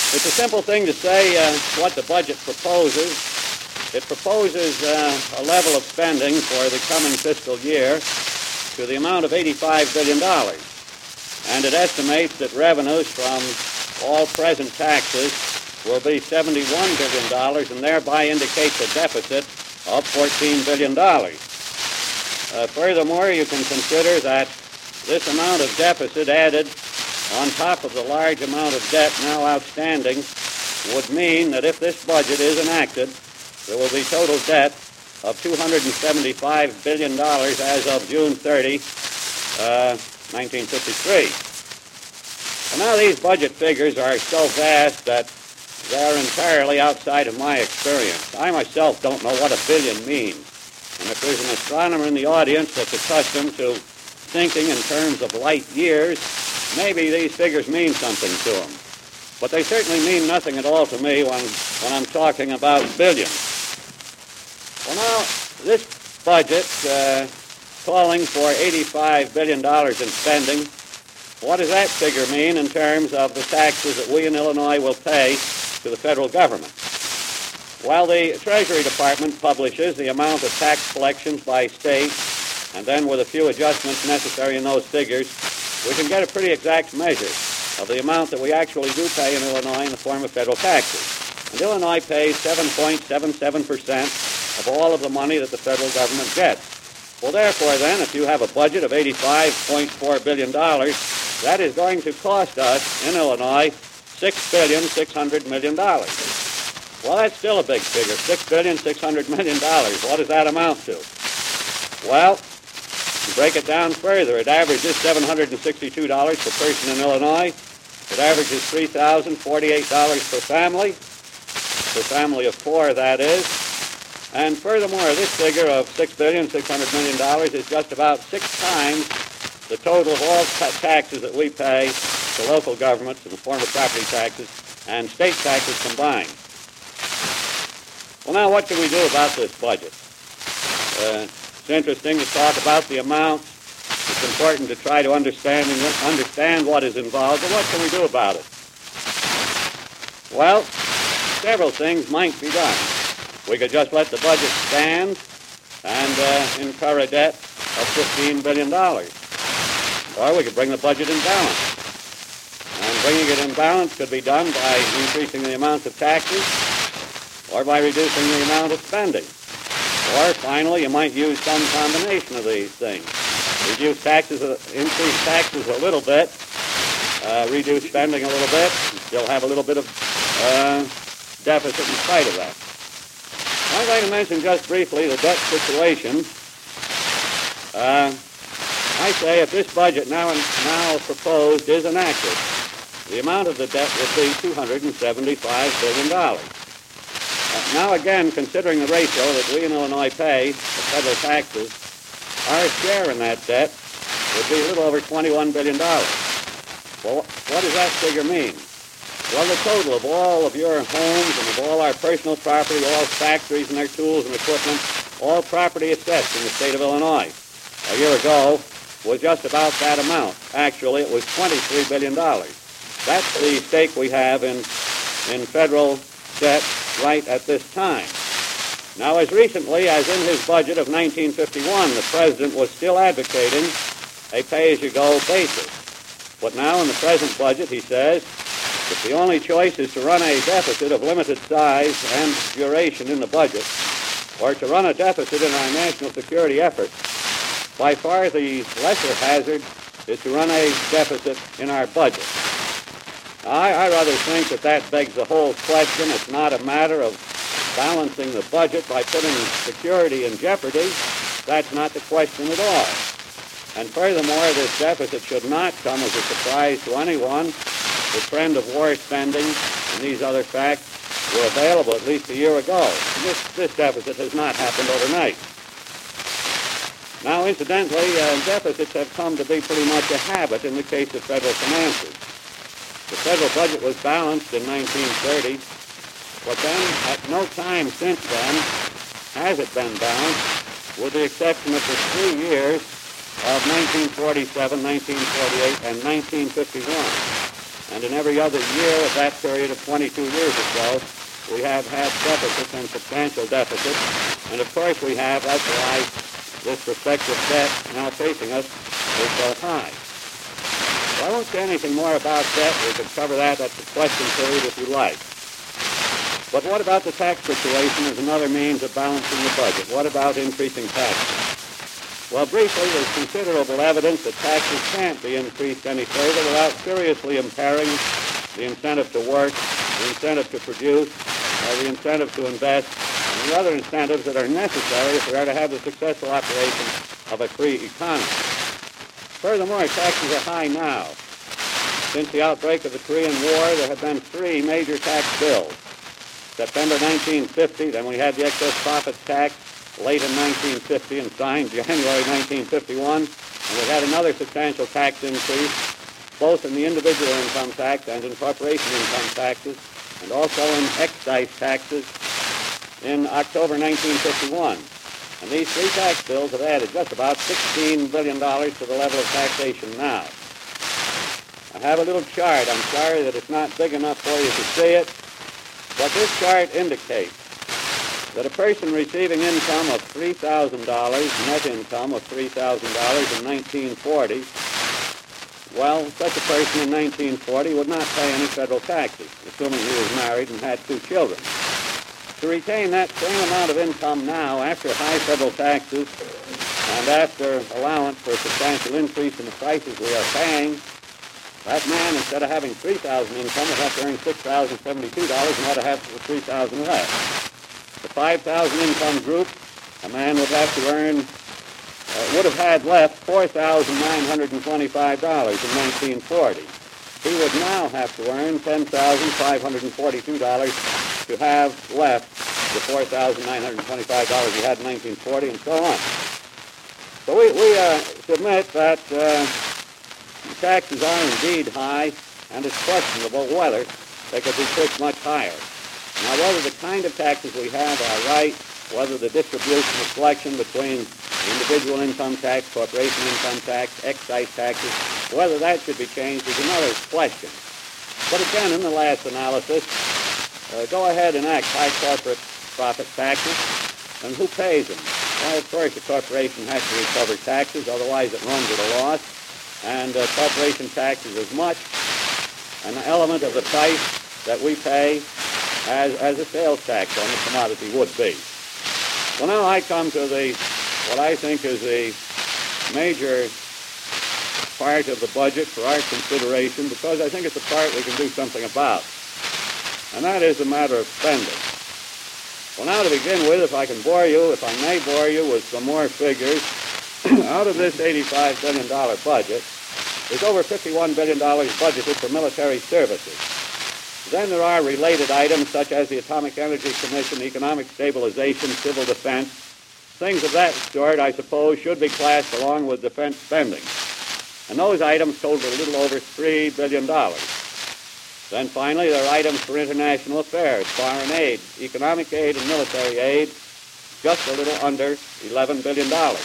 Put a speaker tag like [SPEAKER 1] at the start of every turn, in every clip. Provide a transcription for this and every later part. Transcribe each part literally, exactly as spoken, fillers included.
[SPEAKER 1] It's a simple thing to say uh, what the budget proposes. It proposes uh, a level of spending for the coming fiscal year to the amount of eighty-five billion dollars. And it estimates that revenues from all present taxes will be seventy-one billion dollars and thereby indicates a deficit of fourteen billion dollars. Uh, furthermore, you can consider that this amount of deficit added on top of the large amount of debt now outstanding would mean that if this budget is enacted, there will be total debt of two hundred seventy-five billion dollars as of June thirtieth, uh, nineteen fifty-three. And now these budget figures are so vast that they're entirely outside of my experience. I myself don't know what a billion means. And if there's an astronomer in the audience that's accustomed to thinking in terms of light years, maybe these figures mean something to him. But they certainly mean nothing at all to me when, when I'm talking about billions. Well, now, this budget, uh, calling for eighty-five billion dollars in spending, what does that figure mean in terms of the taxes that we in Illinois will pay to the federal government? Well, the Treasury Department publishes the amount of tax collections by state, and then with a few adjustments necessary in those figures, we can get a pretty exact measure of the amount that we actually do pay in Illinois in the form of federal taxes. And Illinois pays seven point seven seven percent of all of the money that the federal government gets. Well, therefore, then, if you have a budget of eighty-five point four billion dollars, that is going to cost us in Illinois six billion six hundred million dollars. Well, that's still a big figure, six billion six hundred million dollars. What does that amount to? Well, to break it down further, it averages seven hundred sixty-two dollars per person in Illinois. It averages three thousand forty-eight dollars per family, per family of four, that is. And furthermore, this figure of six billion six hundred million dollars is just about six times the total of all ta- taxes that we pay to local governments in the form of property taxes and state taxes combined. Well, now, what can we do about this budget? Uh, it's interesting to talk about the amounts. It's important to try to understand and understand what is involved, and what can we do about it? Well, several things might be done. We could just let the budget stand and uh, incur a debt of fifteen billion dollars. Or we could bring the budget in balance. And bringing it in balance could be done by increasing the amount of taxes or by reducing the amount of spending. Or finally, you might use some combination of these things. Reduce taxes, uh, increase taxes a little bit, uh, reduce spending a little bit, and still have a little bit of uh, deficit in spite of that. I'm going to mention just briefly the debt situation. Uh, I say if this budget now now proposed is enacted, the amount of the debt would be two hundred seventy-five billion dollars. Uh, now again, considering the ratio that we in Illinois pay for federal taxes, our share in that debt would be a little over twenty-one billion dollars. Well, what does that figure mean? Well, the total of all of your homes and of all our personal property, all factories and their tools and equipment, all property assessed in the state of Illinois a year ago was just about that amount. Actually, it was twenty-three billion dollars. That's the stake we have in, in federal debt right at this time. Now, as recently as in his budget of nineteen fifty-one, the president was still advocating a pay-as-you-go basis. But now in the present budget, he says, if the only choice is to run a deficit of limited size and duration in the budget, or to run a deficit in our national security effort, by far the lesser hazard is to run a deficit in our budget. I, I rather think that that begs the whole question. It's not a matter of balancing the budget by putting security in jeopardy. That's not the question at all. And furthermore, this deficit should not come as a surprise to anyone. The trend of war spending and these other facts were available at least a year ago. This, this deficit has not happened overnight. Now, incidentally, uh, deficits have come to be pretty much a habit in the case of federal finances. The federal budget was balanced in nineteen thirty, but then at no time since then has it been balanced, with the exception of the three years of nineteen forty-seven, nineteen forty-eight, and nineteen fifty-one. And in every other year of that period of twenty-two years or so, we have had deficits and substantial deficits. And of course we have, that's why this prospective debt now facing us is so high. Well, I won't say anything more about debt. We could cover that at the question period if you like. But what about the tax situation as another means of balancing the budget? What about increasing taxes? Well, briefly, there's considerable evidence that taxes can't be increased any further without seriously impairing the incentive to work, the incentive to produce, or the incentive to invest, and the other incentives that are necessary if we are to have the successful operation of a free economy. Furthermore, taxes are high now. Since the outbreak of the Korean War, there have been three major tax bills. September nineteen fifty, then we had the excess profits tax late in nineteen fifty and signed January nineteen fifty-one, and we had another substantial tax increase, both in the individual income tax and in corporation income taxes, and also in excise taxes in October nineteen fifty-one. And these three tax bills have added just about sixteen billion dollars to the level of taxation now. I have a little chart. I'm sorry that it's not big enough for you to see it, but this chart indicates that a person receiving income of three thousand dollars, net income of three thousand dollars in nineteen forty, well, such a person in nineteen forty would not pay any federal taxes, assuming he was married and had two children. To retain that same amount of income now after high federal taxes and after allowance for a substantial increase in the prices we are paying, that man, instead of having three thousand dollars income, would have to earn six thousand seventy-two dollars and ought to have three thousand dollars less. The five thousand income group, a man would have to earn, uh, would have had left four thousand nine hundred twenty-five dollars in nineteen forty. He would now have to earn ten thousand five hundred forty-two dollars to have left the four thousand nine hundred twenty-five dollars he had in nineteen forty, and so on. So we, we uh, submit that uh, taxes are indeed high, and it's questionable whether they could be pushed much higher. Now, whether the kind of taxes we have are right, whether the distribution of selection between individual income tax, corporation income tax, excise taxes, whether that should be changed is another question. But again, in the last analysis, uh, go ahead and act high corporate profit taxes, and who pays them? Well, of course, the corporation has to recover taxes, otherwise it runs at a loss, and uh, corporation tax is as much an element of the price that we pay as, as a sales tax on the commodity would be. Well, now I come to the, what I think is the major part of the budget for our consideration, because I think it's a part we can do something about, and that is the matter of spending. Well, now to begin with, if I can bore you, if I may bore you with some more figures, out of this eighty-five billion dollars budget, there's over fifty-one billion dollars budgeted for military services. Then there are related items such as the Atomic Energy Commission, economic stabilization, civil defense. Things of that sort, I suppose, should be classed along with defense spending. And those items total a little over three billion dollars. Then finally, there are items for international affairs, foreign aid, economic aid, and military aid, just a little under eleven billion dollars.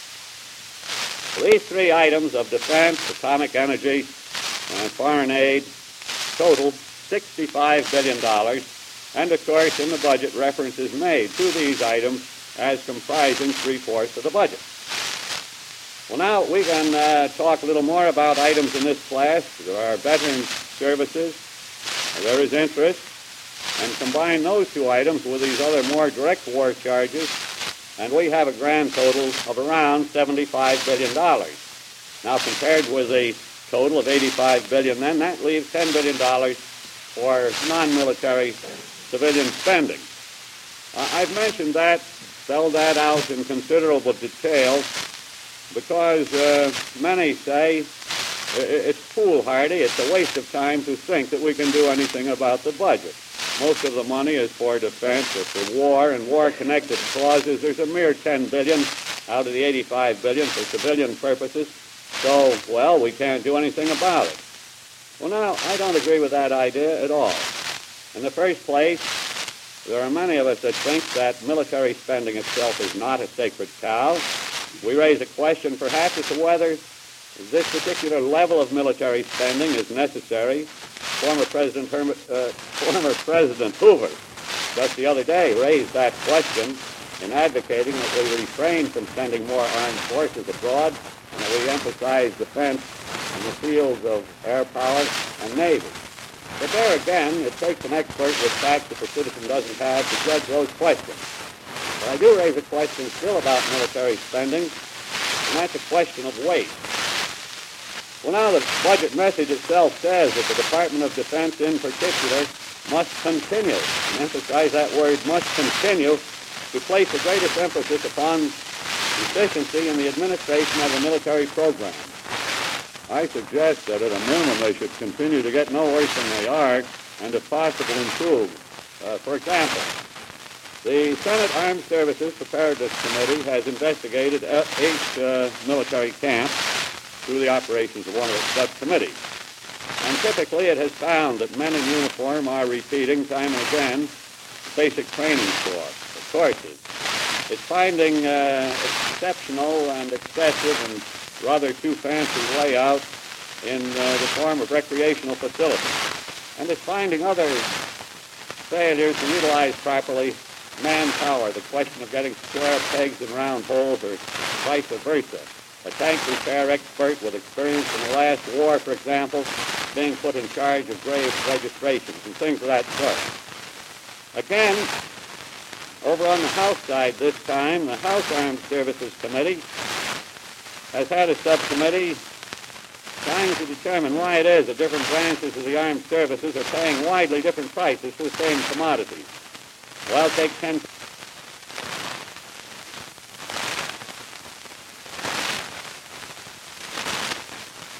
[SPEAKER 1] These three items of defense, atomic energy, and foreign aid total sixty-five billion dollars, and of course in the budget reference is made to these items as comprising three-fourths of the budget. Well, now we can uh, talk a little more about items in this class. There are veterans services, there is interest, and combine those two items with these other more direct war charges, and we have a grand total of around seventy-five billion dollars. Now, compared with the total of eighty-five billion dollars, then that leaves ten billion dollars for non-military civilian spending. Uh, I've mentioned that, spelled that out in considerable detail, because uh, many say it's foolhardy, it's a waste of time to think that we can do anything about the budget. Most of the money is for defense or for war and war-connected clauses. There's a mere ten billion dollars out of the eighty-five billion dollars for civilian purposes. So, well, we can't do anything about it. Well, now, I don't agree with that idea at all. In the first place, there are many of us that think that military spending itself is not a sacred cow. We raise a question perhaps as to whether this particular level of military spending is necessary former President, Herman, uh, former President Hoover just the other day raised that question in advocating that we refrain from sending more armed forces abroad and that we emphasize defense in the fields of air power and navy. But there again, it takes an expert with facts that the citizen doesn't have to judge those questions. But I do raise a question still about military spending, and that's a question of waste. Well, now the budget message itself says that the Department of Defense in particular must continue, and emphasize that word, must continue, to place the greatest emphasis upon efficiency in the administration of the military program. I suggest that at a minimum they should continue to get no worse than they are, and if possible improve. Uh, for example, the Senate Armed Services Preparedness Committee has investigated eight uh, military camps through the operations of one of its subcommittees. And typically it has found that men in uniform are repeating time and again basic training course, courses. It's finding uh, exceptional and excessive and rather too fancy layout in uh, the form of recreational facilities. And it's finding other failures to utilize properly manpower, the question of getting square pegs in round holes or vice versa. A tank repair expert with experience in the last war, for example, being put in charge of grave registrations and things of that sort. Again, over on the House side this time, the House Armed Services Committee has had a subcommittee trying to determine why it is that different branches of the armed services are paying widely different prices for the same commodities. Well, take ten